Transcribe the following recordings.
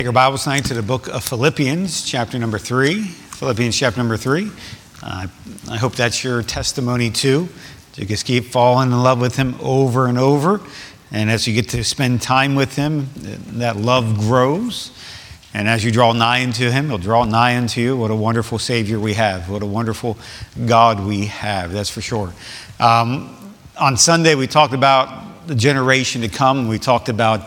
Your Bibles tonight to the book of Philippians, chapter number 3. Philippians, chapter number 3. I hope that's your testimony too. To just keep falling in love with Him over and over. And as you get to spend time with Him, that love grows. And as you draw nigh unto Him, He'll draw nigh unto you. What a wonderful Savior we have. What a wonderful God we have. That's for sure. On Sunday, we talked about the generation to come. We talked about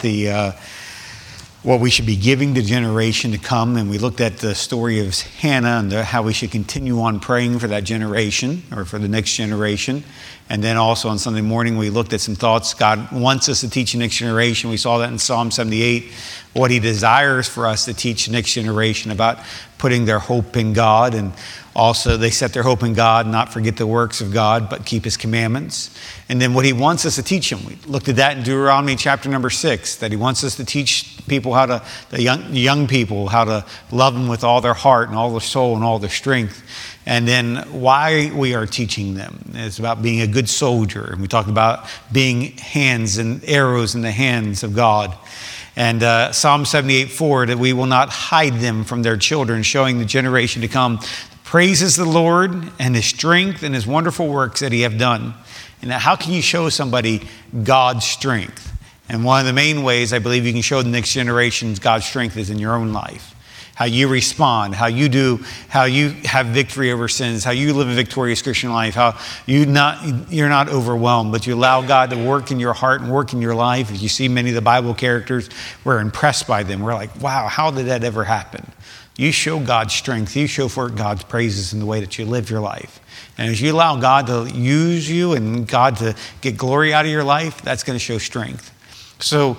what we should be giving the generation to come. And we looked at the story of Hannah and how we should continue on praying for that generation or for the next generation. And then also on Sunday morning, we looked at some thoughts God wants us to teach the next generation. We saw that in Psalm 78, what He desires for us to teach the next generation about putting their hope in God. And also they set their hope in God, not forget the works of God, but keep His commandments. And then what He wants us to teach them. We looked at that in Deuteronomy chapter number 6, that He wants us to teach people the young people, how to love Him with all their heart and all their soul and all their strength. And then why we are teaching them. It's about being a good soldier. And we talked about being hands and arrows in the hands of God. And Psalm 78:4, that we will not hide them from their children, showing the generation to come praises the Lord and His strength and His wonderful works that He have done. And how can you show somebody God's strength? And one of the main ways I believe you can show the next generation God's strength is in your own life. How you respond, how you have victory over sins, how you live a victorious Christian life, how you're not overwhelmed, but you allow God to work in your heart and work in your life. As you see many of the Bible characters, we're impressed by them. We're like, wow, how did that ever happen? You show God's strength. You show for God's praises in the way that you live your life. And as you allow God to use you and God to get glory out of your life, that's going to show strength. So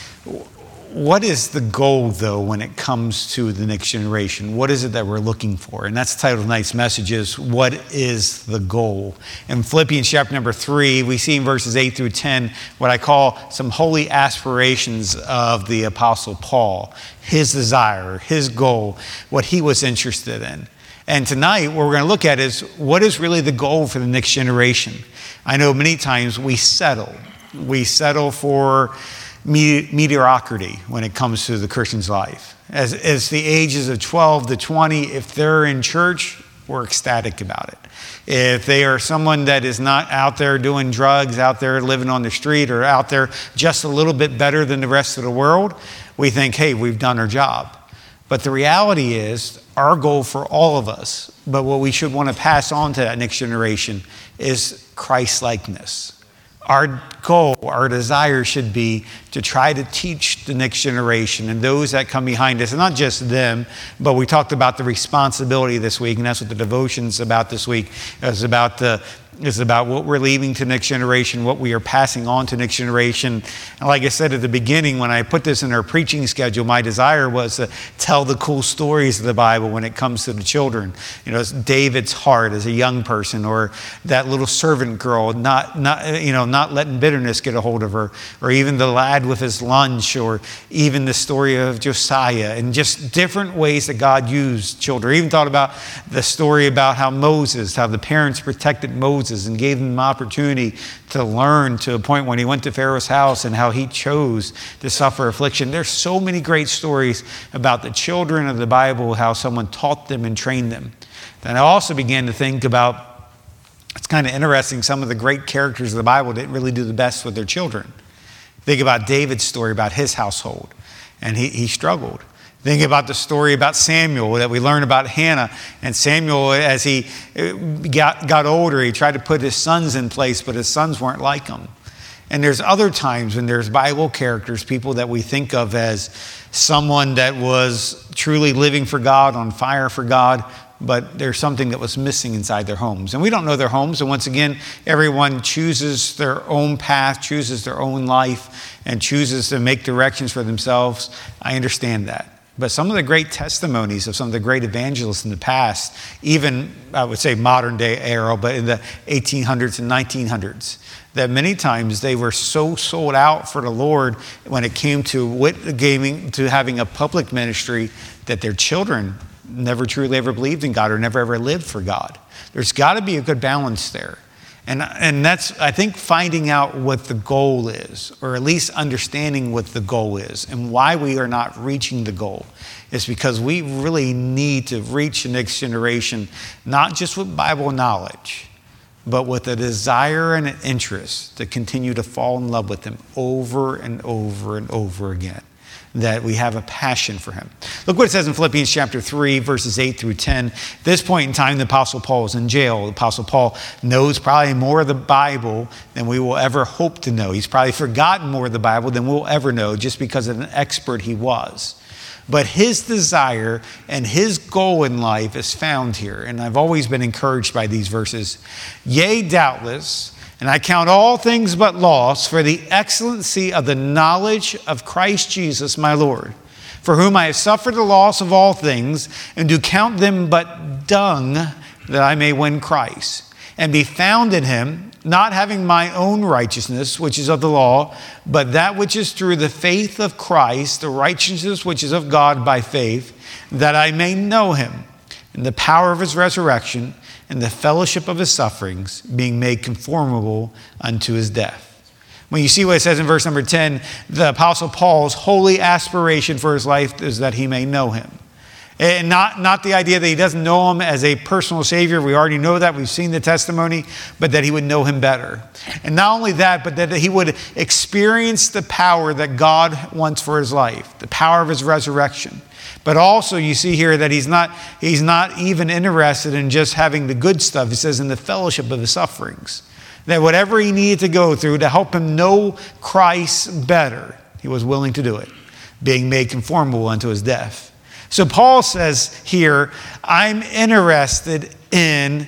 what is the goal, though, when it comes to the next generation? What is it that we're looking for? And that's the title of tonight's message is, what is the goal? In Philippians chapter number 3, we see in verses 8 through 10 what I call some holy aspirations of the Apostle Paul. His desire, his goal, what he was interested in. And tonight, what we're going to look at is, what is really the goal for the next generation? I know many times we settle. We settle for mediocrity when it comes to the Christian's life. As the ages of 12 to 20, if they're in church, we're ecstatic about it. If they are someone that is not out there doing drugs, out there living on the street, or out there just a little bit better than the rest of the world, we think, hey, we've done our job. But the reality is, our goal for all of us, but what we should want to pass on to that next generation, is Christ-likeness. Our goal, our desire should be to try to teach the next generation and those that come behind us, and not just them, but we talked about the responsibility this week, and that's what the devotion's about this week. It's about what we're leaving to the next generation, what we are passing on to the next generation. And like I said at the beginning, when I put this in our preaching schedule, my desire was to tell the cool stories of the Bible when it comes to the children. You know, it's David's heart as a young person, or that little servant girl not letting bitterness get a hold of her, or even the lad with his lunch, or even the story of Josiah, and just different ways that God used children. I even thought about the story about how the parents protected Moses and gave him an opportunity to learn to a point when he went to Pharaoh's house, and how he chose to suffer affliction. There's so many great stories about the children of the Bible, how someone taught them and trained them. Then I also began to think about, it's kind of interesting, some of the great characters of the Bible didn't really do the best with their children. Think about David's story about his household, and he struggled. Think about the story about Samuel that we learn about Hannah. And Samuel, as he got older, he tried to put his sons in place, but his sons weren't like him. And there's other times when there's Bible characters, people that we think of as someone that was truly living for God, on fire for God, but there's something that was missing inside their homes. And we don't know their homes. And once again, everyone chooses their own path, chooses their own life, and chooses to make directions for themselves. I understand that. But some of the great testimonies of some of the great evangelists in the past, even I would say modern day era, but in the 1800s and 1900s, that many times they were so sold out for the Lord when it came to having a public ministry, that their children never truly ever believed in God, or never ever lived for God. There's got to be a good balance there. And that's, I think, finding out what the goal is, or at least understanding what the goal is and why we are not reaching the goal. Is because we really need to reach the next generation, not just with Bible knowledge, but with a desire and an interest to continue to fall in love with him over and over and over again. That we have a passion for him. Look what it says in Philippians chapter 3, verses 8 through 10. At this point in time, the Apostle Paul is in jail. The Apostle Paul knows probably more of the Bible than we will ever hope to know. He's probably forgotten more of the Bible than we'll ever know just because of an expert he was. But his desire and his goal in life is found here. And I've always been encouraged by these verses. Yea, doubtless, and I count all things but loss for the excellency of the knowledge of Christ Jesus my Lord, for whom I have suffered the loss of all things, and do count them but dung, that I may win Christ, and be found in him, not having my own righteousness, which is of the law, but that which is through the faith of Christ, the righteousness which is of God by faith, that I may know him, and the power of his resurrection, and the fellowship of his sufferings, being made conformable unto his death. When you see what it says in verse number 10, the Apostle Paul's holy aspiration for his life is that he may know him. And not the idea that he doesn't know him as a personal Savior. We already know that. We've seen the testimony. But that he would know him better. And not only that, but that he would experience the power that God wants for his life. The power of his resurrection. But also you see here that he's not even interested in just having the good stuff. He says in the fellowship of his sufferings. That whatever he needed to go through to help him know Christ better, he was willing to do it. Being made conformable unto his death. So Paul says here, I'm interested in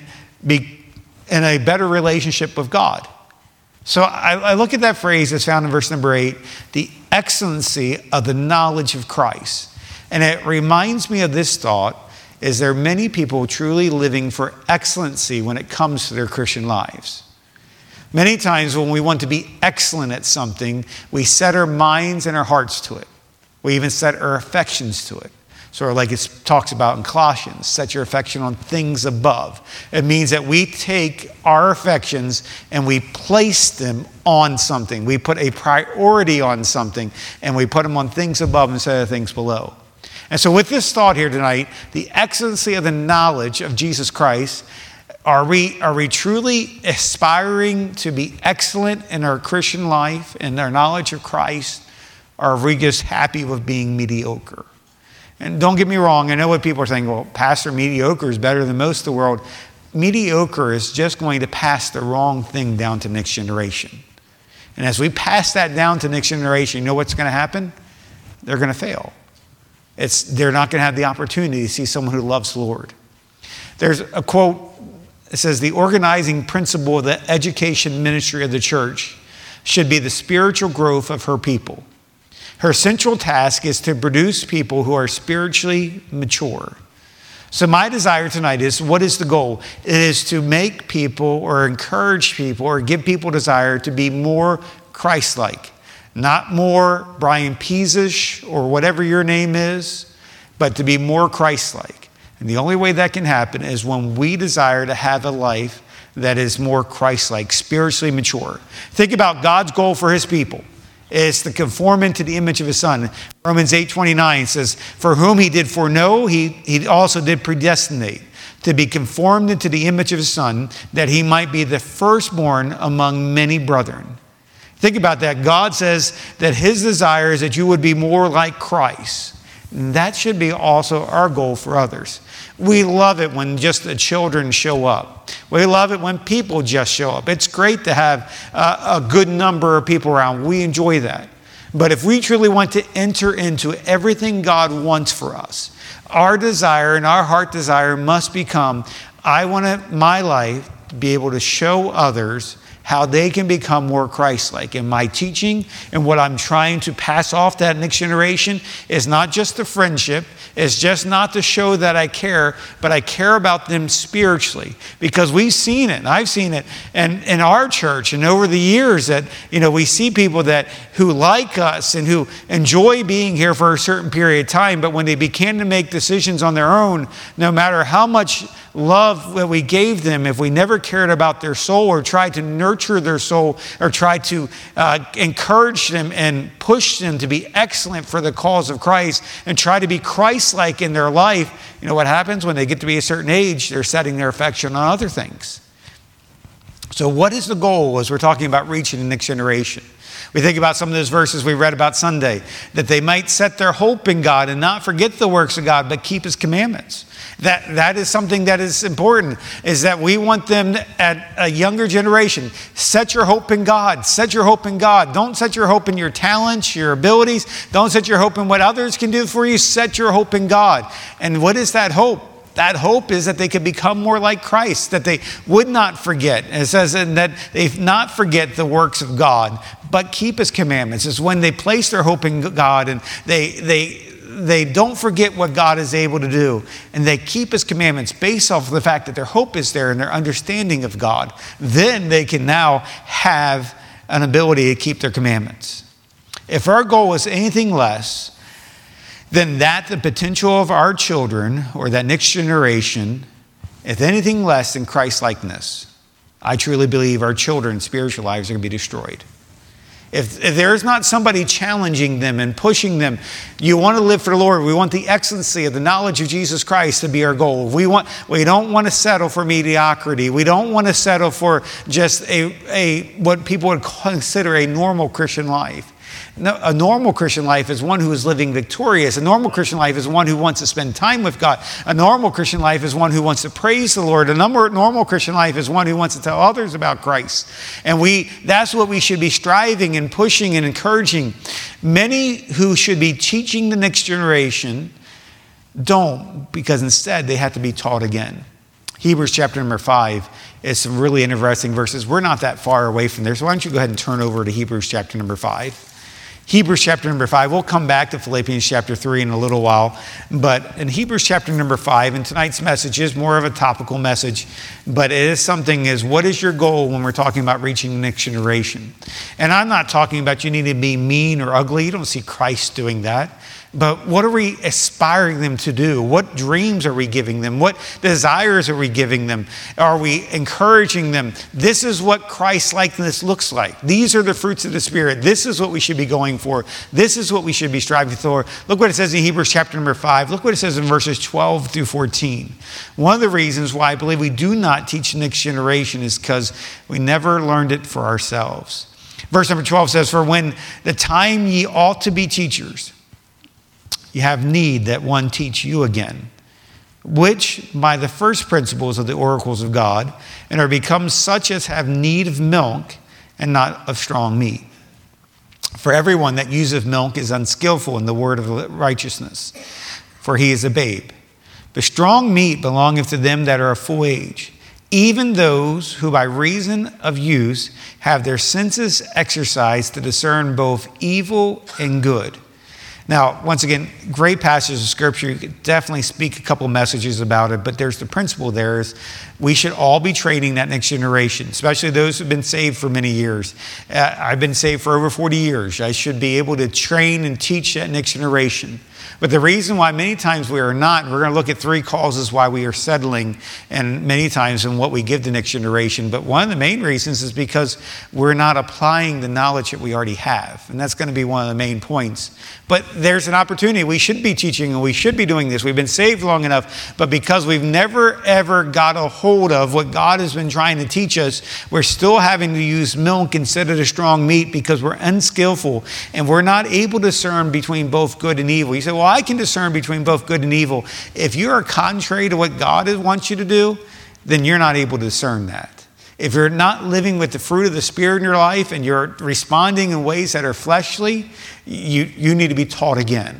a better relationship with God. So I look at that phrase that's found in verse number 8, the excellency of the knowledge of Christ. And it reminds me of this thought, is there are many people truly living for excellency when it comes to their Christian lives. Many times when we want to be excellent at something, we set our minds and our hearts to it. We even set our affections to it. Sort of like it talks about in Colossians, set your affection on things above. It means that we take our affections and we place them on something. We put a priority on something and we put them on things above instead of things below. And so with this thought here tonight, the excellency of the knowledge of Jesus Christ, are we truly aspiring to be excellent in our Christian life and our knowledge of Christ? Or are we just happy with being mediocre? And don't get me wrong, I know what people are saying, well, Pastor, mediocre is better than most of the world. Mediocre is just going to pass the wrong thing down to next generation. And as we pass that down to next generation, you know what's going to happen? They're going to fail. They're not going to have the opportunity to see someone who loves the Lord. There's a quote, it says, the organizing principle of the education ministry of the church should be the spiritual growth of her people. Her central task is to produce people who are spiritually mature. So my desire tonight is, what is the goal? It is to make people or encourage people or give people desire to be more Christ-like. Not more Brian Peasish or whatever your name is, but to be more Christ-like. And the only way that can happen is when we desire to have a life that is more Christ-like, spiritually mature. Think about God's goal for his people. It's to conform into the image of his son. Romans 8:29 says, for whom he did foreknow, he also did predestinate to be conformed into the image of his son, that he might be the firstborn among many brethren. Think about that. God says that his desire is that you would be more like Christ. And that should be also our goal for others. We love it when just the children show up. We love it when people just show up. It's great to have a good number of people around. We enjoy that. But if we truly want to enter into everything God wants for us, our desire and our heart desire must become, I want my life to be able to show others how they can become more Christ-like. And my teaching and what I'm trying to pass off to that next generation is not just the friendship, it's just not to show that I care, but I care about them spiritually. Because we've seen it, and I've seen it in our church and over the years that, we see people who like us and who enjoy being here for a certain period of time, but when they begin to make decisions on their own, no matter how much love that we gave them, if we never cared about their soul or tried to nurture their soul or tried to encourage them and push them to be excellent for the cause of Christ and try to be Christ-like in their life, what happens when they get to be a certain age? They're setting their affection on other things. So what is the goal as we're talking about reaching the next generation? We think about some of those verses we read about Sunday, that they might set their hope in God and not forget the works of God, but keep His commandments. That is something that is important, is that we want them at a younger generation. Set your hope in God. Set your hope in God. Don't set your hope in your talents, your abilities. Don't set your hope in what others can do for you. Set your hope in God. And what is that hope? That hope is that they could become more like Christ, that they would not forget. It says that they not forget the works of God, but keep His commandments. It's when they place their hope in God and they don't forget what God is able to do, and they keep His commandments based off of the fact that their hope is there and their understanding of God. Then they can now have an ability to keep their commandments. If our goal is anything less than that, the potential of our children or that next generation, if anything less than Christ-likeness, I truly believe our children's spiritual lives are going to be destroyed. If there is not somebody challenging them and pushing them, you want to live for the Lord. We want the excellency of the knowledge of Jesus Christ to be our goal. We don't want to settle for mediocrity. We don't want to settle for just a what people would consider a normal Christian life. No, a normal Christian life is one who is living victorious. A normal Christian life is one who wants to spend time with God. A normal Christian life is one who wants to praise the Lord. A normal Christian life is one who wants to tell others about Christ. And that's what we should be striving and pushing and encouraging. Many who should be teaching the next generation don't, because instead they have to be taught again. Hebrews chapter number 5 is some really interesting verses. We're not that far away from there, so why don't you go ahead and turn over to Hebrews chapter number 5. Hebrews chapter number 5. We'll come back to Philippians chapter 3 in a little while. But in Hebrews chapter number 5, and tonight's message is more of a topical message, but it is something is, what is your goal when we're talking about reaching the next generation? And I'm not talking about you need to be mean or ugly. You don't see Christ doing that. But what are we aspiring them to do? What dreams are we giving them? What desires are we giving them? Are we encouraging them? This is what Christ-likeness looks like. These are the fruits of the Spirit. This is what we should be going for. This is what we should be striving for. Look what it says in Hebrews chapter number 5. Look what it says in verses 12 through 14. One of the reasons why I believe we do not teach the next generation is because we never learned it for ourselves. Verse number 12 says, "For when the time ye ought to be teachers, you have need that one teach you again, which by the first principles of the oracles of God, and are become such as have need of milk and not of strong meat. For everyone that useth milk is unskillful in the word of righteousness, for he is a babe. But strong meat belongeth to them that are of full age, even those who by reason of use have their senses exercised to discern both evil and good." Now, once again, great passage of Scripture. You could definitely speak a couple messages about it, but there's the principle there is we should all be training that next generation, especially those who've been saved for many years. I've been saved for over 40 years. I should be able to train and teach that next generation. But the reason why many times we are not, we're going to look at 3 causes why we are settling, and many times in what we give the next generation. But one of the main reasons is because we're not applying the knowledge that we already have. And that's going to be one of the main points. But there's an opportunity. We should be teaching and we should be doing this. We've been saved long enough, but because we've never ever got a hold of what God has been trying to teach us, we're still having to use milk instead of the strong meat because we're unskillful and we're not able to discern between both good and evil. You say, well, I can discern between both good and evil. If you are contrary to what God wants you to do, then you're not able to discern that. If you're not living with the fruit of the Spirit in your life and you're responding in ways that are fleshly, you need to be taught again.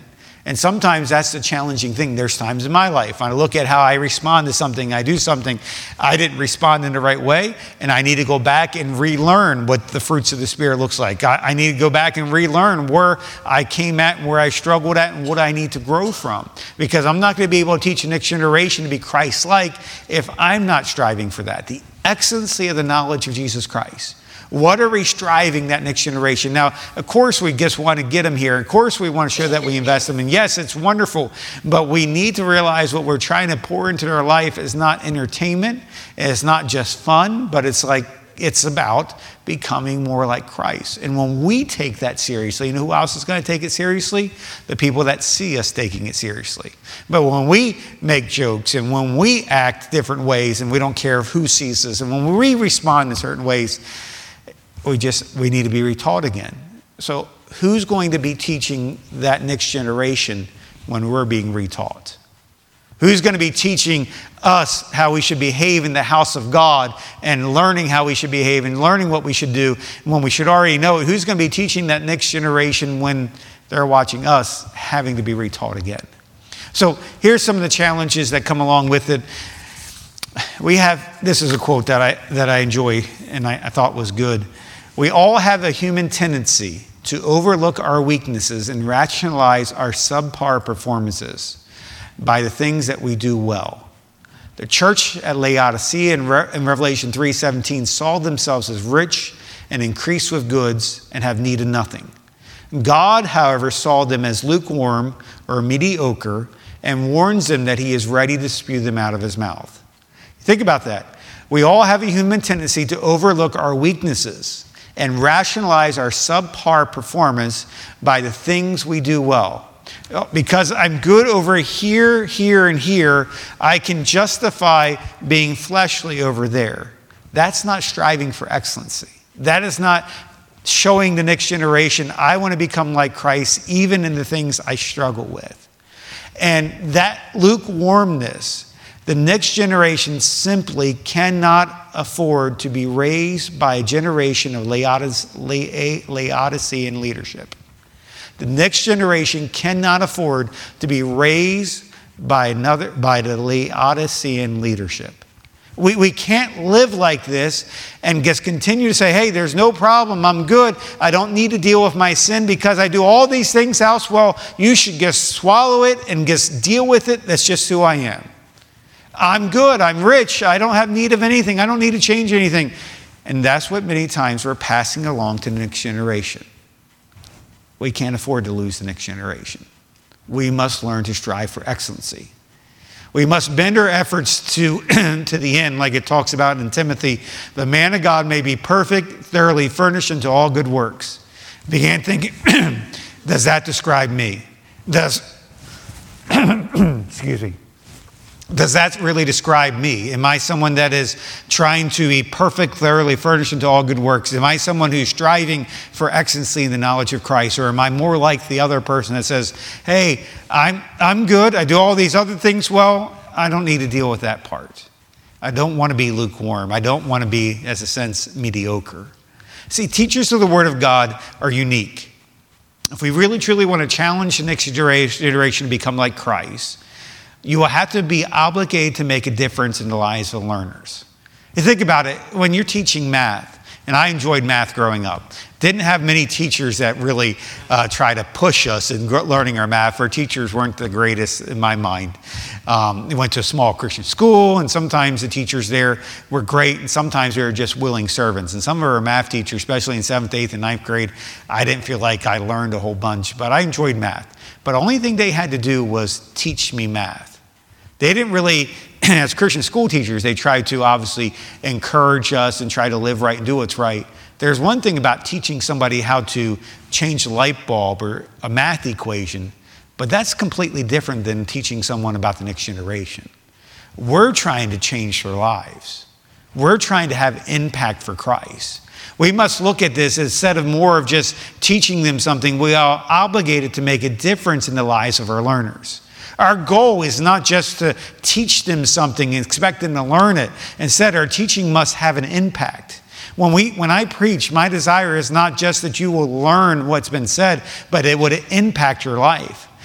And sometimes that's the challenging thing. There's times in my life when I look at how I respond to something, I do something, I didn't respond in the right way, and I need to go back and relearn what the fruits of the Spirit looks like. I need to go back and relearn where I came at and where I struggled at and what I need to grow from. Because I'm not going to be able to teach the next generation to be Christ-like if I'm not striving for that. The excellency of the knowledge of Jesus Christ. What are we striving that next generation? Now, of course, we just want to get them here. Of course, we want to show that we invest them. And yes, it's wonderful, but we need to realize what we're trying to pour into their life is not entertainment. It's not just fun, but it's about becoming more like Christ. And when we take that seriously, you know who else is going to take it seriously? The people that see us taking it seriously. But when we make jokes and when we act different ways and we don't care who sees us, and when we respond in certain ways, we need to be retaught again. So who's going to be teaching that next generation when we're being retaught? Who's going to be teaching us how we should behave in the house of God and learning how we should behave and learning what we should do when we should already know it? Who's going to be teaching that next generation when they're watching us having to be retaught again? So here's some of the challenges that come along with it. This is a quote that I enjoy and I thought was good. We all have a human tendency to overlook our weaknesses and rationalize our subpar performances by the things that we do well. The church at Laodicea in Revelation 3:17 saw themselves as rich and increased with goods and have need of nothing. God, however, saw them as lukewarm or mediocre and warns them that he is ready to spew them out of his mouth. Think about that. We all have a human tendency to overlook our weaknesses and rationalize our subpar performance by the things we do well. Because I'm good over here, here, and here, I can justify being fleshly over there. That's not striving for excellency. That is not showing the next generation, I want to become like Christ, even in the things I struggle with. And that lukewarmness, the next generation simply cannot afford to be raised by a generation of Laodicean leadership. The next generation cannot afford to be raised by the Laodicean leadership. We can't live like this and just continue to say, hey, there's no problem, I'm good, I don't need to deal with my sin because I do all these things else. Well, you should just swallow it and just deal with it. That's just who I am. I'm good, I'm rich, I don't have need of anything, I don't need to change anything. And that's what many times we're passing along to the next generation. We can't afford to lose the next generation. We must learn to strive for excellency. We must bend our efforts to the end, like it talks about in Timothy. The man of God may be perfect, thoroughly furnished unto all good works. Began thinking, does that describe me? Excuse me. Does that really describe me? Am I someone that is trying to be perfect, thoroughly furnished into all good works? Am I someone who's striving for excellency in the knowledge of Christ? Or am I more like the other person that says, hey, I'm good, I do all these other things well, I don't need to deal with that part. I don't want to be lukewarm. I don't want to be, as a sense, mediocre. See, teachers of the Word of God are unique. If we really, truly want to challenge the next generation to become like Christ, you will have to be obligated to make a difference in the lives of learners. You think about it, when you're teaching math, and I enjoyed math growing up, didn't have many teachers that really try to push us in learning our math. Our teachers weren't the greatest in my mind. We went to a small Christian school, and sometimes the teachers there were great, and sometimes they were just willing servants. And some of our math teachers, especially in 7th, 8th, and 9th grade, I didn't feel like I learned a whole bunch, but I enjoyed math. But the only thing they had to do was teach me math. They didn't really, as Christian school teachers, they tried to obviously encourage us and try to live right and do what's right. There's one thing about teaching somebody how to change a light bulb or a math equation, but that's completely different than teaching someone about the next generation. We're trying to change their lives. We're trying to have impact for Christ. We must look at this instead of more of just teaching them something. We are obligated to make a difference in the lives of our learners. Our goal is not just to teach them something and expect them to learn it. Instead, our teaching must have an impact. When I preach, my desire is not just that you will learn what's been said, but it would impact your life.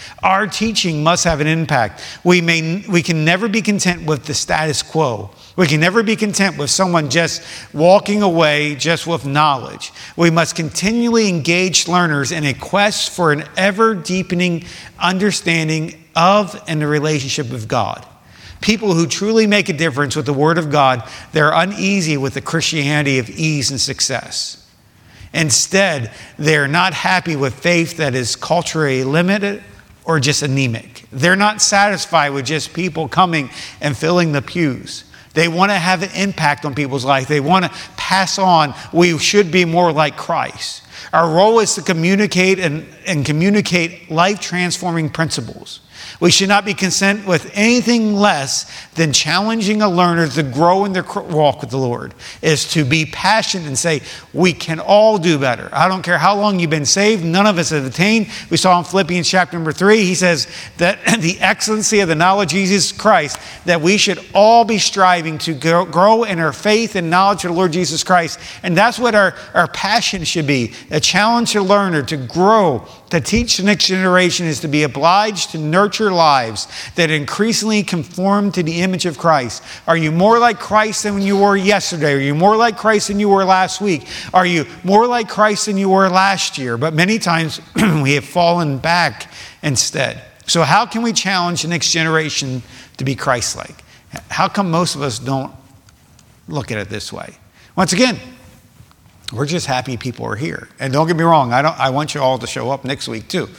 Our teaching must have an impact. We can never be content with the status quo. We can never be content with someone just walking away just with knowledge. We must continually engage learners in a quest for an ever-deepening understanding of and the relationship with God. People who truly make a difference with the Word of God, they're uneasy with the Christianity of ease and success. Instead, they're not happy with faith that is culturally limited or just anemic. They're not satisfied with just people coming and filling the pews. They want to have an impact on people's life. They want to pass on. We should be more like Christ. Our role is to communicate and communicate life-transforming principles. We should not be content with anything less than challenging a learner to grow in their walk with the Lord. Is to be passionate and say, we can all do better. I don't care how long you've been saved. None of us have attained. We saw in Philippians chapter number 3, he says that the excellency of the knowledge of Jesus Christ, that we should all be striving to grow in our faith and knowledge of the Lord Jesus Christ. And that's what our passion should be. A challenge to a learner to grow, to teach the next generation is to be obliged to nurture lives that increasingly conform to the image of Christ. Are you more like Christ than you were yesterday? Are you more like Christ than you were last week? Are you more like Christ than you were last year? But many times we have fallen back instead. So how can we challenge the next generation to be Christ-like? How come most of us don't look at it this way? Once again, we're just happy people are here. And don't get me wrong, I want you all to show up next week too.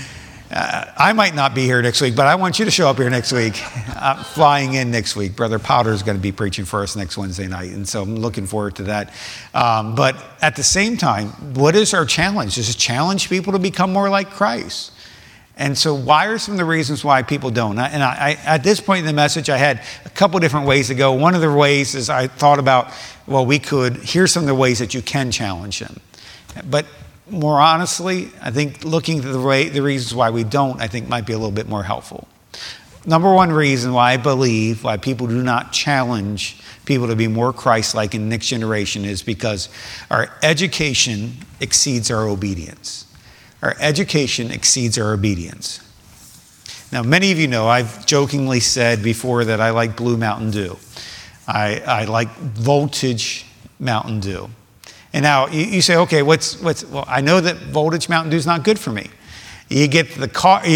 I might not be here next week, but I want you to show up here next week. I'm flying in next week. Brother Powder is going to be preaching for us next Wednesday night, and so I'm looking forward to that. But at the same time, what is our challenge? Is to challenge people to become more like Christ. And so why are some of the reasons why people don't? And I at this point in the message, I had a couple different ways to go. One of the ways is I thought about, well, here's some of the ways that you can challenge them. But more honestly, I think looking at the reasons why we don't, I think might be a little bit more helpful. Number one reason why I believe why people do not challenge people to be more Christ-like in the next generation is because our education exceeds our obedience. Our education exceeds our obedience. Now, many of you know I've jokingly said before that I like Blue Mountain Dew. I like Voltage Mountain Dew. And now you say, okay, well, I know that Voltage Mountain Dew is not good for me. You get the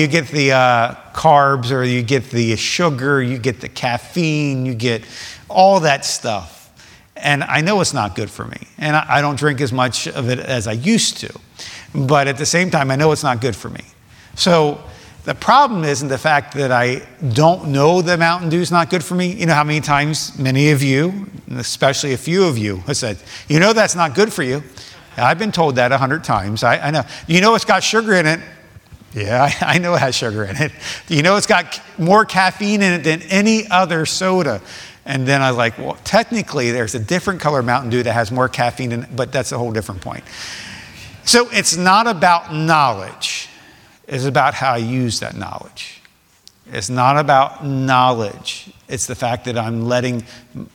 carbs, or you get the sugar, you get the caffeine, you get all that stuff. And I know it's not good for me. And I don't drink as much of it as I used to. But at the same time, I know it's not good for me. So the problem isn't the fact that I don't know that Mountain Dew is not good for me. You know how many times many of you, especially a few of you, have said, you know that's not good for you. I've been told that 100 times. I know. You know it's got sugar in it. Yeah, I know it has sugar in it. You know it's got more caffeine in it than any other soda. And then I was like, well, technically there's a different color Mountain Dew that has more caffeine in it, but that's a whole different point. So it's not about knowledge. It's about how I use that knowledge. It's not about knowledge. It's the fact that I'm letting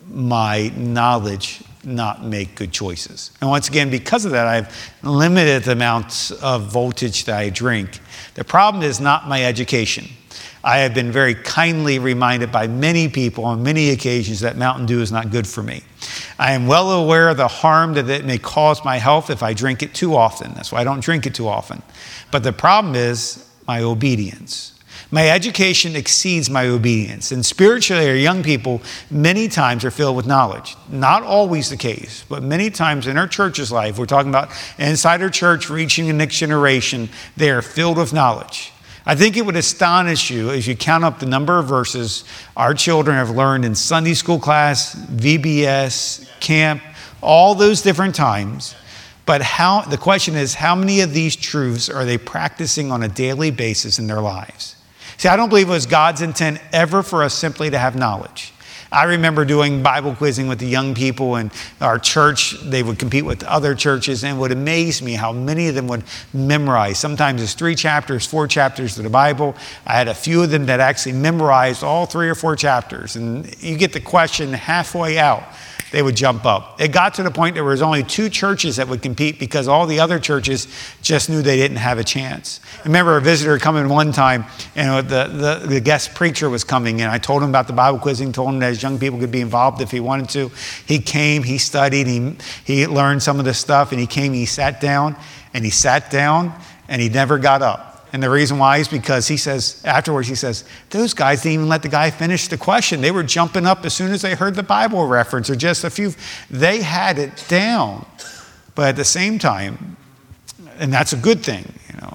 my knowledge not make good choices. And once again, because of that, I've limited the amounts of voltage that I drink. The problem is not my education. I have been very kindly reminded by many people on many occasions that Mountain Dew is not good for me. I am well aware of the harm that it may cause my health if I drink it too often. That's why I don't drink it too often. But the problem is my obedience. My education exceeds my obedience. And spiritually, our young people many times are filled with knowledge. Not always the case, but many times in our church's life, we're talking about inside our church reaching the next generation, they are filled with knowledge. I think it would astonish you as you count up the number of verses our children have learned in Sunday school class, VBS, camp, all those different times. But the question is, how many of these truths are they practicing on a daily basis in their lives? See, I don't believe it was God's intent ever for us simply to have knowledge. I remember doing Bible quizzing with the young people in our church. They would compete with other churches, and it would amaze me how many of them would memorize. Sometimes it's 3 chapters, 4 chapters of the Bible. I had a few of them that actually memorized all 3 or 4 chapters. And you get the question halfway out, they would jump up. It got to the point there was only 2 churches that would compete because all the other churches just knew they didn't have a chance. I remember a visitor coming one time, and the guest preacher was coming, and I told him about the Bible quizzing, told him that his young people could be involved if he wanted to. He came, he studied, he learned some of this stuff, and he came, he sat down, and he never got up. And the reason why is because he says, afterwards, those guys didn't even let the guy finish the question. They were jumping up as soon as they heard the Bible reference or just a few. They had it down. But at the same time, and that's a good thing,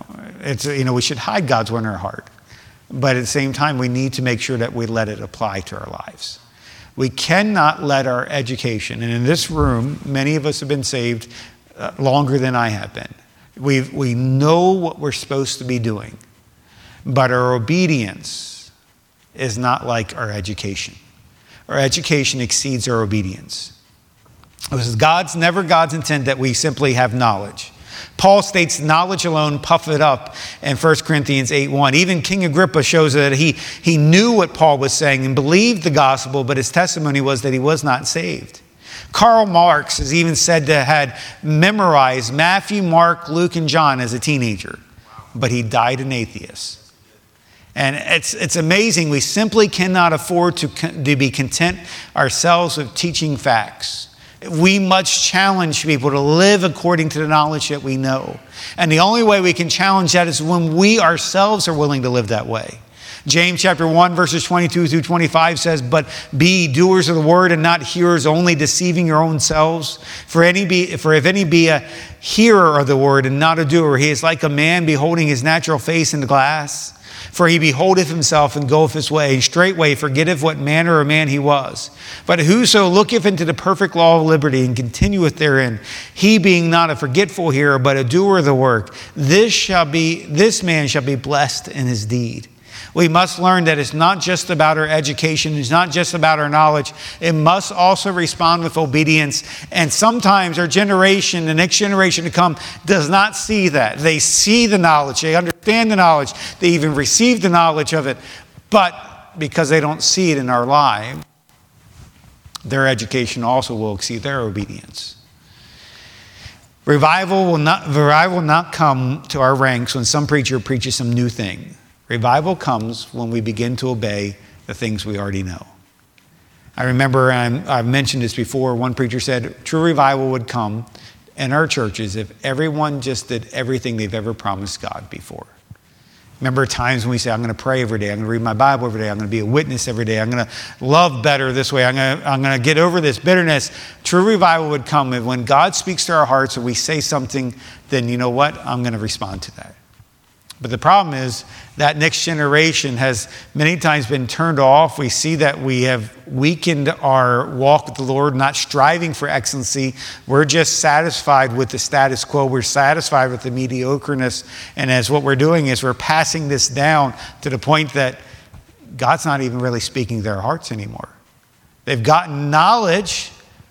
we should hide God's word in our heart. But at the same time, we need to make sure that we let it apply to our lives. We cannot let our education, and in this room, many of us have been saved longer than I have been. We know what we're supposed to be doing, but our obedience is not like our education. Our education exceeds our obedience. This is never God's intent that we simply have knowledge. Paul states knowledge alone puff it up in 1 Corinthians 8:1. Even King Agrippa shows that he knew what Paul was saying and believed the gospel, but his testimony was that he was not saved. Karl Marx is even said to have memorized Matthew, Mark, Luke, and John as a teenager, but he died an atheist. And it's amazing. We simply cannot afford to be content ourselves with teaching facts. We must challenge people to live according to the knowledge that we know. And the only way we can challenge that is when we ourselves are willing to live that way. James chapter 1, verses 22 through 25 says, "But be doers of the word and not hearers only, deceiving your own selves. For if any be a hearer of the word and not a doer, he is like a man beholding his natural face in the glass. For he beholdeth himself and goeth his way, and straightway forgetteth what manner of man he was. But whoso looketh into the perfect law of liberty and continueth therein, he being not a forgetful hearer, but a doer of the work, this man shall be blessed in his deed." We must learn that it's not just about our education. It's not just about our knowledge. It must also respond with obedience. And sometimes our generation, the next generation to come, does not see that. They see the knowledge. They understand the knowledge. They even receive the knowledge of it. But because they don't see it in our lives, their education also will exceed their obedience. Revival will not come to our ranks when some preacher preaches some new thing. Revival comes when we begin to obey the things we already know. I remember, and I've mentioned this before, one preacher said, true revival would come in our churches if everyone just did everything they've ever promised God before. Remember times when we say, I'm going to pray every day, I'm going to read my Bible every day, I'm going to be a witness every day, I'm going to love better this way, I'm going to get over this bitterness. True revival would come when God speaks to our hearts and we say something, then you know what? I'm going to respond to that. But the problem is that next generation has many times been turned off. We see that we have weakened our walk with the Lord, not striving for excellency. We're just satisfied with the status quo. We're satisfied with the mediocreness. And as what we're doing is we're passing this down to the point that God's not even really speaking to their hearts anymore. They've gotten knowledge,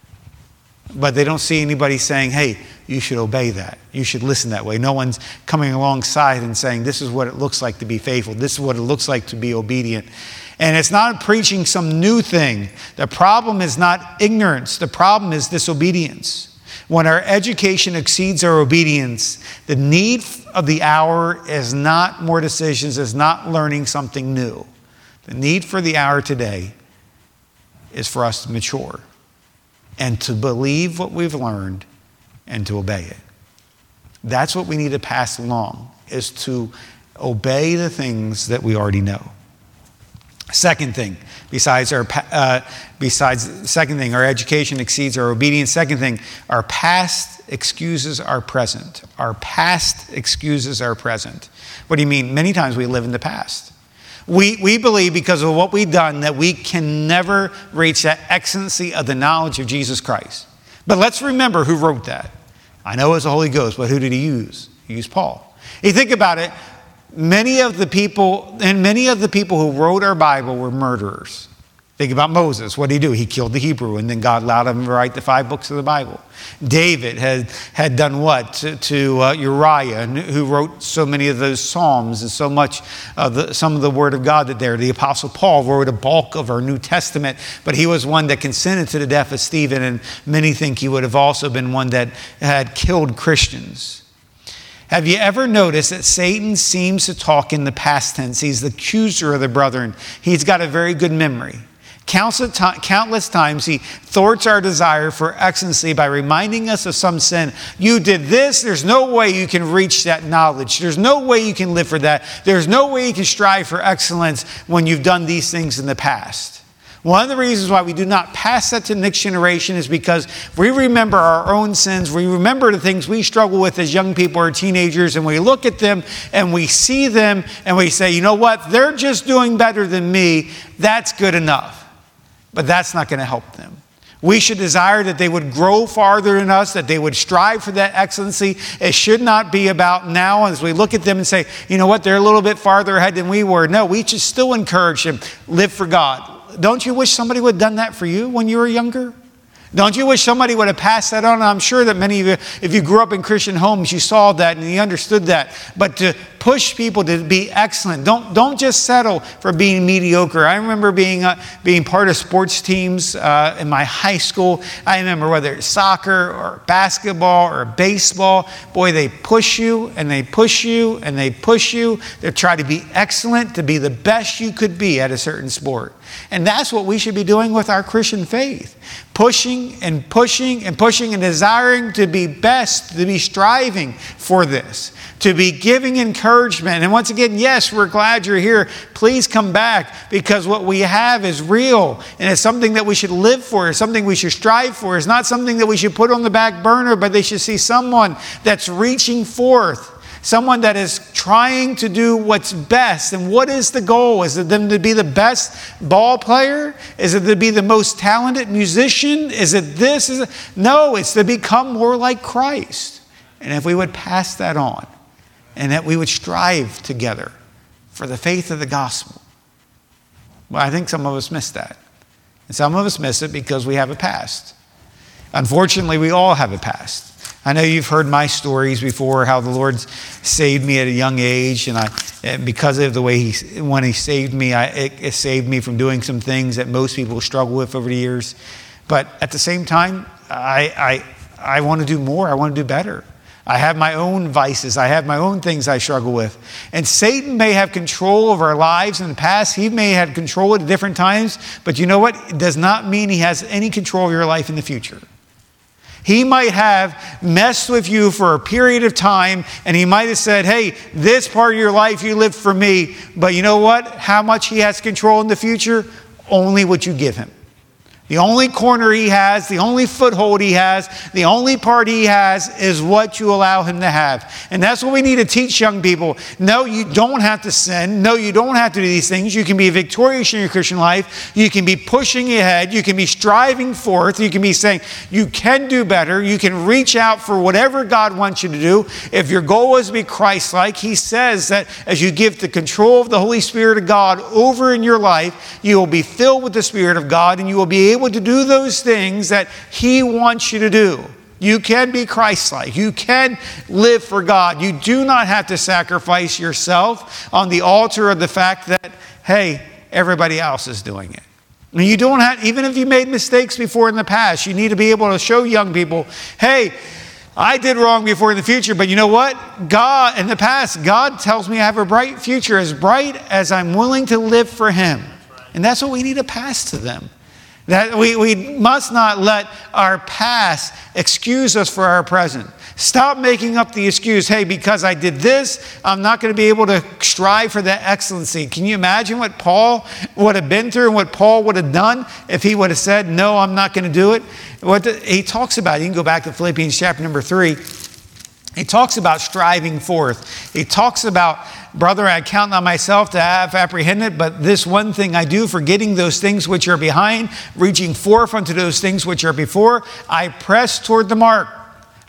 but they don't see anybody saying, hey, you should obey that. You should listen that way. No one's coming alongside and saying, this is what it looks like to be faithful. This is what it looks like to be obedient. And it's not preaching some new thing. The problem is not ignorance. The problem is disobedience. When our education exceeds our obedience, the need of the hour is not more decisions, is not learning something new. The need for the hour today is for us to mature and to believe what we've learned and to obey it. That's what we need to pass along, is to obey the things that we already know. Second thing, our education exceeds our obedience. Second thing, our past excuses our present. Our past excuses our present. What do you mean? Many times we live in the past. We believe because of what we've done that we can never reach that excellency of the knowledge of Jesus Christ. But let's remember who wrote that. I know it's the Holy Ghost, but who did he use? He used Paul. You think about it, many of the people who wrote our Bible were murderers. Think about Moses. What did he do? He killed the Hebrew, and then God allowed him to write the 5 books of the Bible. David had done what to Uriah, who wrote so many of those Psalms and so much of some of the Word of God that there. The Apostle Paul wrote a bulk of our New Testament, but he was one that consented to the death of Stephen, and many think he would have also been one that had killed Christians. Have you ever noticed that Satan seems to talk in the past tense? He's the accuser of the brethren. He's got a very good memory. Countless times he thwarts our desire for excellency by reminding us of some sin. You did this. There's no way you can reach that knowledge. There's no way you can live for that. There's no way you can strive for excellence when you've done these things in the past. One of the reasons why we do not pass that to the next generation is because we remember our own sins. We remember the things we struggle with as young people or teenagers, and we look at them and we see them and we say, you know what? They're just doing better than me. That's good enough. But that's not going to help them. We should desire that they would grow farther than us, that they would strive for that excellency. It should not be about now as we look at them and say, you know what, they're a little bit farther ahead than we were. No, we should still encourage them, live for God. Don't you wish somebody would have done that for you when you were younger? Don't you wish somebody would have passed that on? I'm sure that many of you, if you grew up in Christian homes, you saw that and you understood that. But to push people to be excellent, don't just settle for being mediocre. I remember being part of sports teams in my high school. I remember whether it's soccer or basketball or baseball. Boy, they push you and they push you and they push you. They try to be excellent, to be the best you could be at a certain sport. And that's what we should be doing with our Christian faith. Pushing and pushing and pushing and desiring to be best, to be striving for this, to be giving encouragement. And once again, yes, we're glad you're here. Please come back, because what we have is real and it's something that we should live for. It's something we should strive for. It's not something that we should put on the back burner, but they should see someone that's reaching forth. Someone that is trying to do what's best. And what is the goal? Is it them to be the best ball player? Is it to be the most talented musician? Is it this? No, it's to become more like Christ. And if we would pass that on, and that we would strive together for the faith of the gospel. Well, I think some of us miss that. And some of us miss it because we have a past. Unfortunately, we all have a past. I know you've heard my stories before, how the Lord saved me at a young age, and because of the way when He saved me, it saved me from doing some things that most people struggle with over the years. But at the same time, I want to do more. I want to do better. I have my own vices. I have my own things I struggle with. And Satan may have control of our lives in the past. He may have control at different times. But you know what? It does not mean he has any control of your life in the future. He might have messed with you for a period of time, and he might have said, hey, this part of your life you lived for me. But you know what? How much he has control in the future? Only what you give him. The only corner he has, the only foothold he has, the only part he has is what you allow him to have. And that's what we need to teach young people. No, you don't have to sin. No, you don't have to do these things. You can be victorious in your Christian life. You can be pushing ahead. You can be striving forth. You can be saying you can do better. You can reach out for whatever God wants you to do. If your goal is to be Christ-like, he says that as you give the control of the Holy Spirit of God over in your life, you will be filled with the Spirit of God, and you will be able to do those things that he wants you to do. You can be Christ-like. You can live for God. You do not have to sacrifice yourself on the altar of the fact that, hey, everybody else is doing it. And you don't have, even if you made mistakes before in the past, you need to be able to show young people, hey, I did wrong before in the future, but you know what? God, in the past, God tells me I have a bright future, as bright as I'm willing to live for him. And that's what we need to pass to them. That we must not let our past excuse us for our present. Stop making up the excuse, hey, because I did this, I'm not going to be able to strive for that excellency. Can you imagine what Paul would have been through and what Paul would have done if he would have said, no, I'm not going to do it? He talks about, you can go back to Philippians chapter number 3. He talks about striving forth. He talks about, brother, I count not myself to have apprehended, but this one thing I do, forgetting those things which are behind, reaching forth unto those things which are before, I press toward the mark.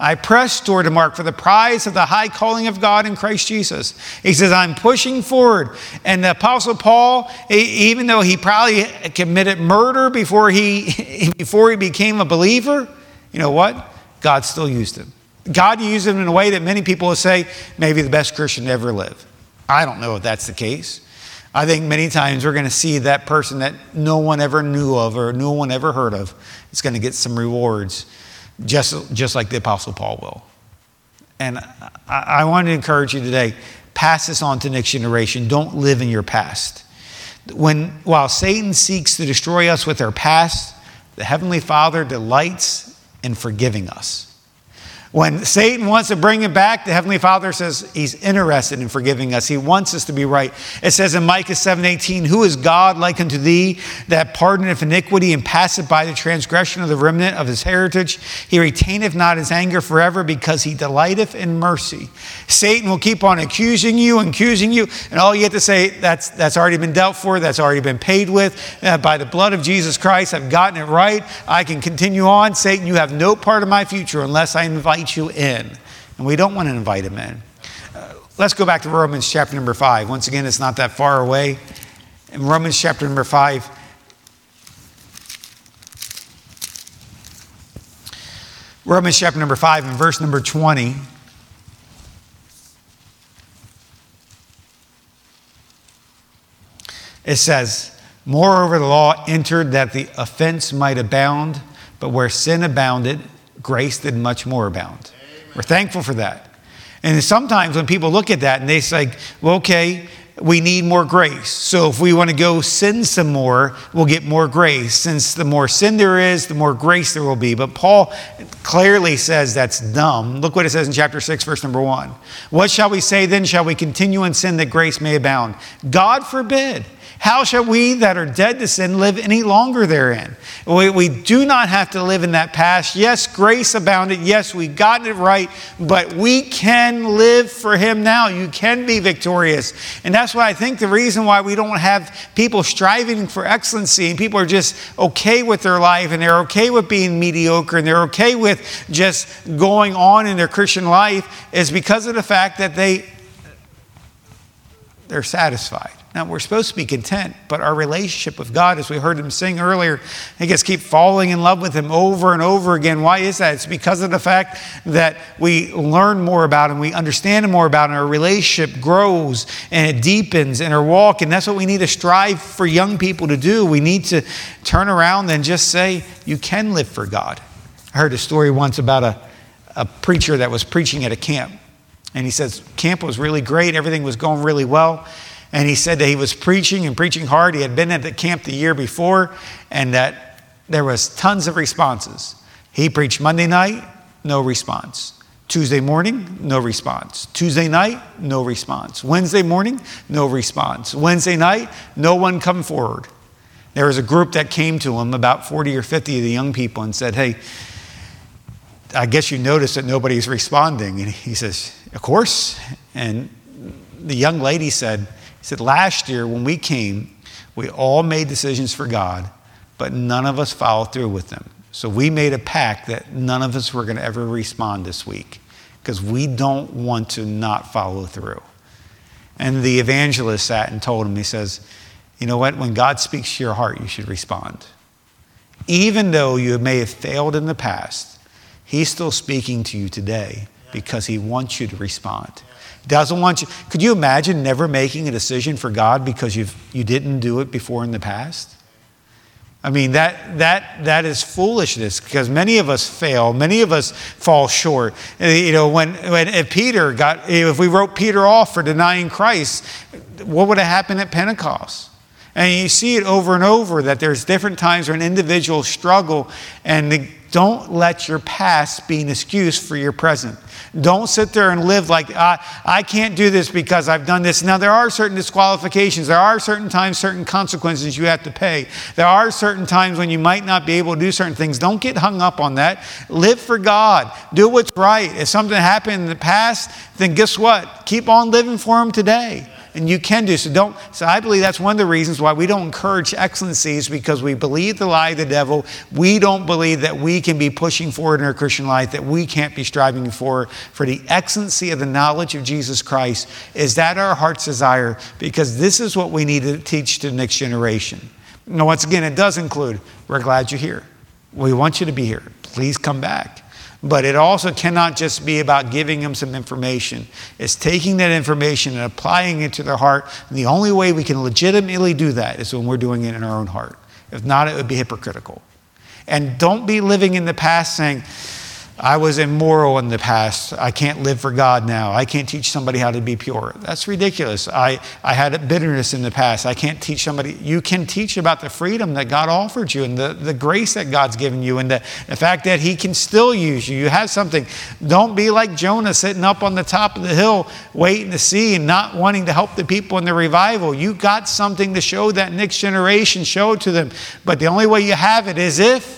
I press toward the mark for the prize of the high calling of God in Christ Jesus. He says, I'm pushing forward. And the Apostle Paul, even though he probably committed murder before he became a believer, you know what? God still used him. God used him in a way that many people will say, maybe the best Christian to ever live. I don't know if that's the case. I think many times we're going to see that person that no one ever knew of or no one ever heard of is going to get some rewards, just like the Apostle Paul will. And I want to encourage you today, pass this on to the next generation. Don't live in your past. While Satan seeks to destroy us with our past, the Heavenly Father delights in forgiving us. When Satan wants to bring it back, the Heavenly Father says he's interested in forgiving us. He wants us to be right. It says in Micah 7:18, who is God like unto thee, that pardoneth iniquity and passeth by the transgression of the remnant of his heritage? He retaineth not his anger forever, because he delighteth in mercy. Satan will keep on accusing you, and all you have to say, that's already been dealt for, that's already been paid with. By the blood of Jesus Christ, I've gotten it right. I can continue on. Satan, you have no part of my future unless I invite you in. And we don't want to invite him in. Let's go back to Romans chapter number 5. Once again, it's not that far away. In Romans chapter number 5, Romans chapter number 5 and verse number 20. It says, moreover, the law entered that the offense might abound, but where sin abounded, grace did much more abound. Amen. We're thankful for that. And sometimes when people look at that and they say, well, okay, we need more grace. So if we want to go sin some more, we'll get more grace. Since the more sin there is, the more grace there will be. But Paul clearly says that's dumb. Look what it says in chapter 6, verse number 1. What shall we say then? Shall we continue in sin that grace may abound? God forbid. How shall we that are dead to sin live any longer therein? We do not have to live in that past. Yes, grace abounded. Yes, we've gotten it right. But we can live for him now. You can be victorious. And that's why I think the reason why we don't have people striving for excellency and people are just okay with their life and they're okay with being mediocre and they're okay with just going on in their Christian life is because of the fact that they're satisfied. Now, we're supposed to be content, but our relationship with God, as we heard him sing earlier, I guess keep falling in love with him over and over again. Why is that? It's because of the fact that we learn more about him, we understand him more about him, our relationship grows and it deepens in our walk, and that's what we need to strive for young people to do. We need to turn around and just say, you can live for God. I heard a story once about a preacher that was preaching at a camp, and he says, camp was really great, everything was going really well. And he said that he was preaching and preaching hard. He had been at the camp the year before and that there was tons of responses. He preached Monday night, no response. Tuesday morning, no response. Tuesday night, no response. Wednesday morning, no response. Wednesday night, no one come forward. There was a group that came to him, about 40 or 50 of the young people, and said, hey, I guess you noticed that nobody's responding. And he says, of course. And the young lady said, last year when we came, we all made decisions for God, but none of us followed through with them. So we made a pact that none of us were going to ever respond this week because we don't want to not follow through. And the evangelist sat and told him, he says, you know what? When God speaks to your heart, you should respond. Even though you may have failed in the past, he's still speaking to you today because he wants you to respond. Doesn't want you. Could you imagine never making a decision for God because you didn't do it before in the past? I mean, that is foolishness because many of us fail. Many of us fall short. You know, if we wrote Peter off for denying Christ, what would have happened at Pentecost? And you see it over and over that there's different times where an individual struggle, and don't let your past be an excuse for your present. Don't sit there and live like, I can't do this because I've done this. Now, there are certain disqualifications. There are certain times, certain consequences you have to pay. There are certain times when you might not be able to do certain things. Don't get hung up on that. Live for God. Do what's right. If something happened in the past, then guess what? Keep on living for him today. and you can do so. So I believe that's one of the reasons why we don't encourage excellencies, because we believe the lie of the devil. We don't believe that we can be pushing forward in our Christian life, that we can't be striving for the excellency of the knowledge of Jesus Christ. Is that our heart's desire? Because this is what we need to teach to the next generation. Now, once again, it does include, we're glad you're here. We want you to be here. Please come back. But it also cannot just be about giving them some information. It's taking that information and applying it to their heart. And the only way we can legitimately do that is when we're doing it in our own heart. If not, it would be hypocritical. And don't be living in the past saying, I was immoral in the past. I can't live for God now. I can't teach somebody how to be pure. That's ridiculous. I had bitterness in the past. I can't teach somebody. You can teach about the freedom that God offered you and the grace that God's given you and the fact that he can still use you. You have something. Don't be like Jonah sitting up on the top of the hill waiting to see and not wanting to help the people in the revival. You got something to show that next generation. Show it to them. But the only way you have it is if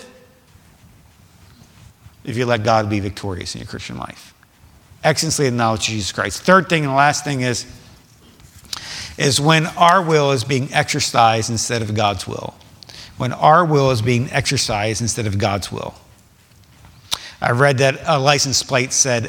you let God be victorious in your Christian life. Excellency of the knowledge of Jesus Christ. Third thing and the last thing is when our will is being exercised instead of God's will. When our will is being exercised instead of God's will. I read that a license plate said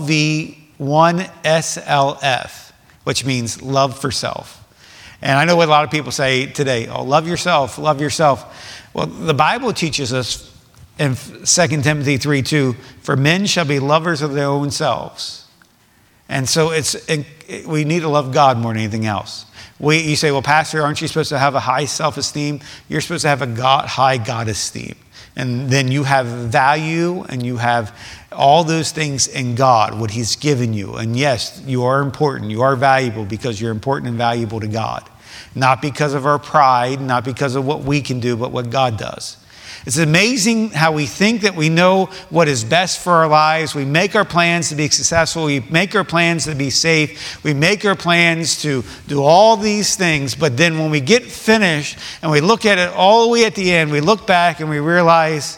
LV1SLF, which means love for self. And I know what a lot of people say today, oh, love yourself, love yourself. Well, the Bible teaches us in 2 Timothy 3:2, for men shall be lovers of their own selves. And so we need to love God more than anything else. You say, well, Pastor, aren't you supposed to have a high self-esteem? You're supposed to have a high God esteem. And then you have value and you have all those things in God, what he's given you. And yes, you are important. You are valuable because you're important and valuable to God. Not because of our pride, not because of what we can do, but what God does. It's amazing how we think that we know what is best for our lives. We make our plans to be successful. We make our plans to be safe. We make our plans to do all these things. But then when we get finished and we look at it all the way at the end, we look back and we realize,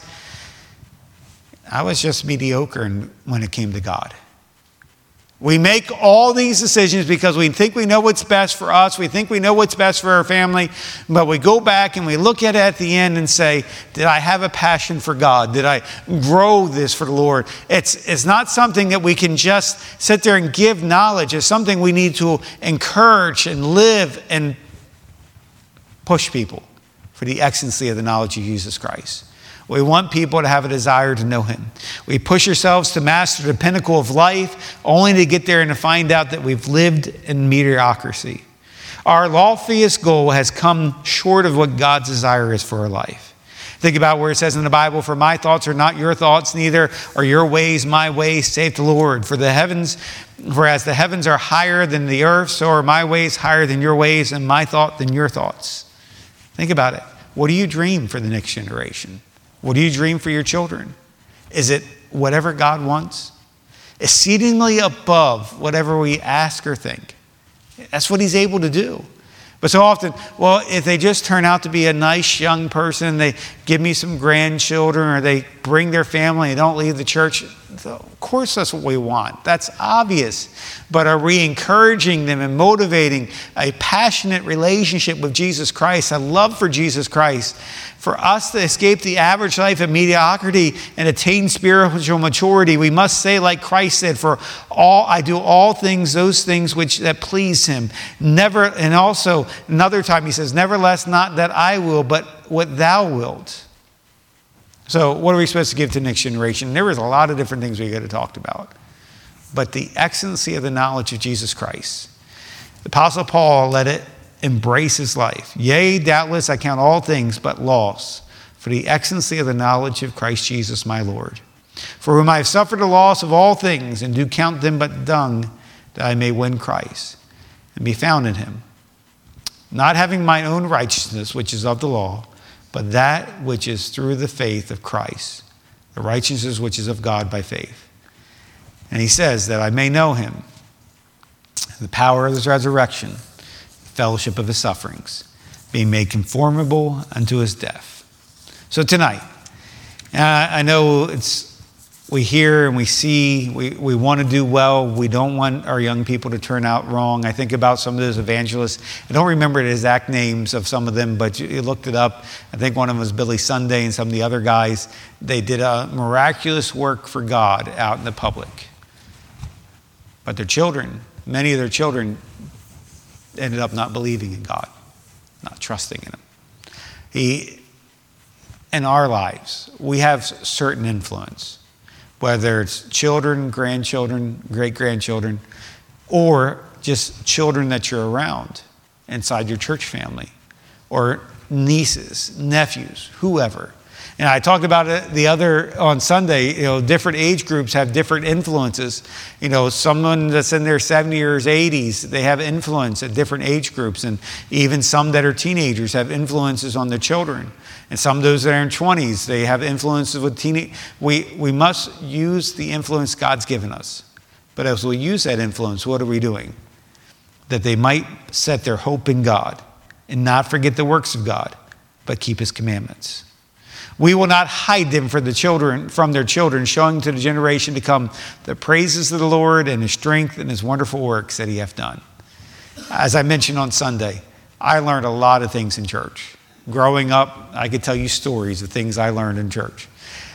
I was just mediocre when it came to God. We make all these decisions because we think we know what's best for us. We think we know what's best for our family. But we go back and we look at it at the end and say, did I have a passion for God? Did I grow this for the Lord? It's not something that we can just sit there and give knowledge. It's something we need to encourage and live and push people for the excellency of the knowledge of Jesus Christ. We want people to have a desire to know him. We push ourselves to master the pinnacle of life only to get there and to find out that we've lived in mediocrity. Our loftiest goal has come short of what God's desire is for our life. Think about where it says in the Bible, for my thoughts are not your thoughts, neither are your ways my ways, saith the Lord. For as the heavens are higher than the earth, so are my ways higher than your ways, and my thought than your thoughts. Think about it. What do you dream for the next generation? What do you dream for your children? Is it whatever God wants? Exceedingly above whatever we ask or think. That's what he's able to do. But so often, well, if they just turn out to be a nice young person, they give me some grandchildren, or they bring their family and don't leave the church, of course that's what we want. That's obvious. But are we encouraging them and motivating a passionate relationship with Jesus Christ, a love for Jesus Christ, for us to escape the average life of mediocrity and attain spiritual maturity? We must say like Christ said, for I do all things, those things that please him. Never, and also another time he says, nevertheless, not that I will, but what thou wilt. So what are we supposed to give to the next generation? There was a lot of different things we could have talked about. But the excellency of the knowledge of Jesus Christ. The Apostle Paul let it embrace his life. Yea, doubtless I count all things but loss for the excellency of the knowledge of Christ Jesus my Lord, for whom I have suffered the loss of all things, and do count them but dung, that I may win Christ and be found in him, not having my own righteousness, which is of the law, but that which is through the faith of Christ, the righteousness which is of God by faith. And he says that I may know him, the power of his resurrection, fellowship of his sufferings, being made conformable unto his death. So tonight, I know it's we hear and we see, we want to do well. We don't want our young people to turn out wrong. I think about some of those evangelists. I don't remember the exact names of some of them, but you looked it up. I think one of them was Billy Sunday, and some of the other guys. They did a miraculous work for God out in the public. But their children, many of their children, ended up not believing in God, not trusting in Him. In our lives, we have certain influence, whether it's children, grandchildren, great-grandchildren, or just children that you're around inside your church family, or nieces, nephews, whoever. And I talked about it on Sunday, different age groups have different influences. Someone that's in their 70s or 80s, they have influence at different age groups. And even some that are teenagers have influences on their children. And some of those that are in 20s, they have influences with teenage. We must use the influence God's given us. But as we use that influence, what are we doing? That they might set their hope in God and not forget the works of God, but keep His commandments. We will not hide them from their children, showing to the generation to come the praises of the Lord and His strength and His wonderful works that He hath done. As I mentioned on Sunday, I learned a lot of things in church. Growing up, I could tell you stories of things I learned in church.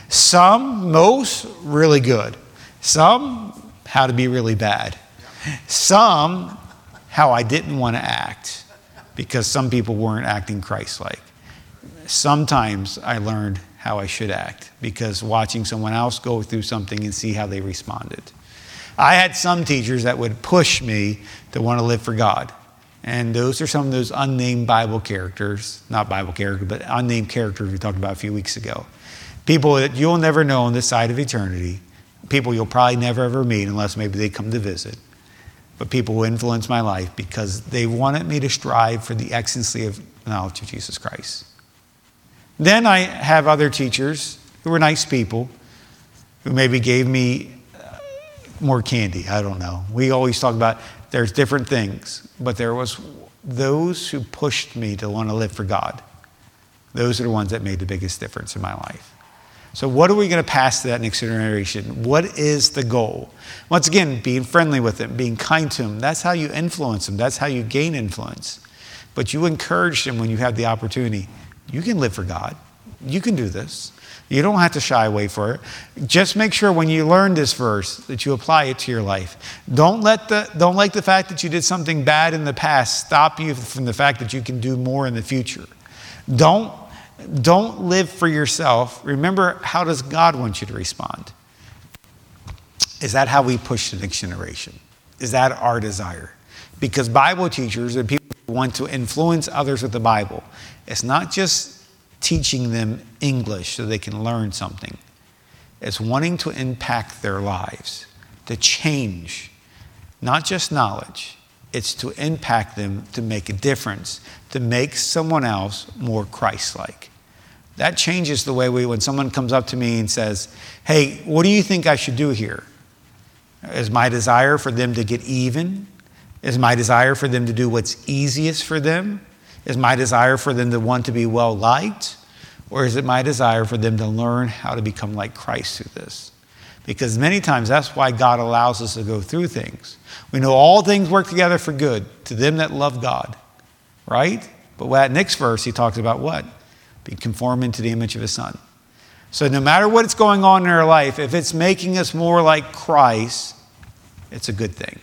Most, really good. Some, how to be really bad. Some, how I didn't want to act because some people weren't acting Christ-like. Sometimes I learned how I should act because watching someone else go through something and see how they responded. I had some teachers that would push me to want to live for God. And those are some of those unnamed Bible characters, not Bible characters, but unnamed characters we talked about a few weeks ago. People that you'll never know on this side of eternity. People you'll probably never ever meet unless maybe they come to visit. But people who influenced my life because they wanted me to strive for the excellency of knowledge of Jesus Christ. Then I have other teachers who were nice people who maybe gave me more candy. I don't know. We always talk about there's different things, but there was those who pushed me to want to live for God. Those are the ones that made the biggest difference in my life. So what are we going to pass to that next generation? What is the goal? Once again, being friendly with them, being kind to them. That's how you influence them. That's how you gain influence. But you encourage them when you have the opportunity. You can live for God. You can do this. You don't have to shy away for it. Just make sure when you learn this verse that you apply it to your life. Don't let the fact that you did something bad in the past stop you from the fact that you can do more in the future. Don't live for yourself. Remember, how does God want you to respond? Is that how we push the next generation? Is that our desire? Because Bible teachers and people who want to influence others with the Bible, it's not just teaching them English so they can learn something. It's wanting to impact their lives, to change, not just knowledge. It's to impact them, to make a difference, to make someone else more Christ-like. That changes the way when someone comes up to me and says, hey, what do you think I should do here? Is my desire for them to get even? Is my desire for them to do what's easiest for them? Is my desire for them to want to be well-liked? Or is it my desire for them to learn how to become like Christ through this? Because many times that's why God allows us to go through things. We know all things work together for good to them that love God, right? But that next verse, he talks about what? Be conformed into the image of His Son. So no matter what's going on in our life, if it's making us more like Christ, it's a good thing.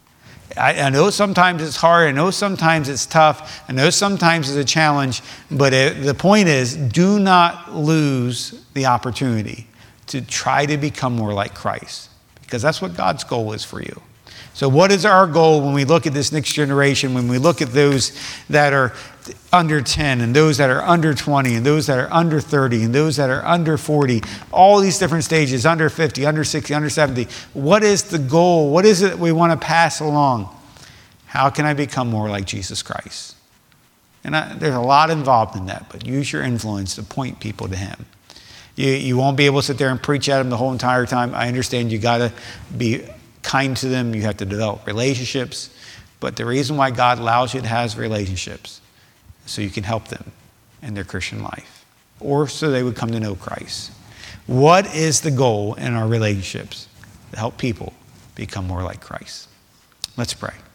I know sometimes it's hard. I know sometimes it's tough. I know sometimes it's a challenge. But the point is, do not lose the opportunity to try to become more like Christ. Because that's what God's goal is for you. So what is our goal when we look at this next generation, when we look at those that are under 10 and those that are under 20 and those that are under 30 and those that are under 40, all these different stages, under 50, under 60, under 70. What is the goal? What is it we want to pass along? How can I become more like Jesus Christ? And there's a lot involved in that, but use your influence to point people to Him. You won't be able to sit there and preach at them the whole entire time. I understand you got to be kind to them. You have to develop relationships. But the reason why God allows you to have relationships is so you can help them in their Christian life, or so they would come to know Christ. What is the goal in our relationships? To help people become more like Christ. Let's pray.